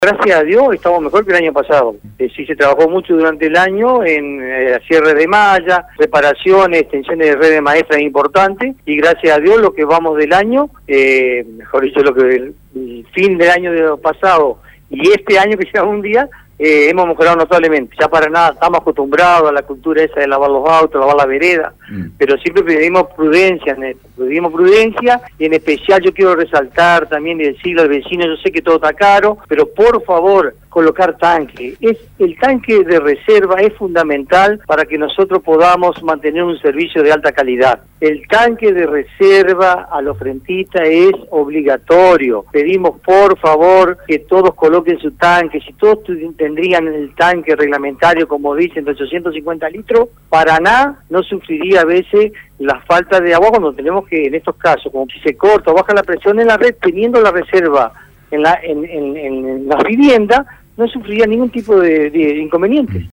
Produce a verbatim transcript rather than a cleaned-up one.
Gracias a Dios estamos mejor que el año pasado. Eh, sí se trabajó mucho durante el año en eh, cierre de malla, reparaciones, extensiones de redes maestras importantes, y gracias a Dios lo que vamos del año, eh, mejor dicho, lo que el, el fin del año de pasado y este año que llega un día, eh, hemos mejorado notablemente. Ya para nada estamos acostumbrados a la cultura esa de lavar los autos, lavar la vereda, mm. pero siempre pedimos prudencia en esto, pedimos prudencia, y en especial yo quiero resaltar también y decirle al vecino, yo sé que todo está caro, pero por favor, colocar tanque. Es, el tanque de reserva es fundamental para que nosotros podamos mantener un servicio de alta calidad. El tanque de reserva a los frentistas es obligatorio. Pedimos por favor que todos coloquen su tanque. Si todos tendrían el tanque reglamentario, como dicen, de ochocientos cincuenta litros, Paraná no sufriría a veces la falta de agua cuando tenemos que, en estos casos, como si se corta o baja la presión en la red, teniendo la reserva en la en, en, en la vivienda, no sufriría ningún tipo de, de inconvenientes.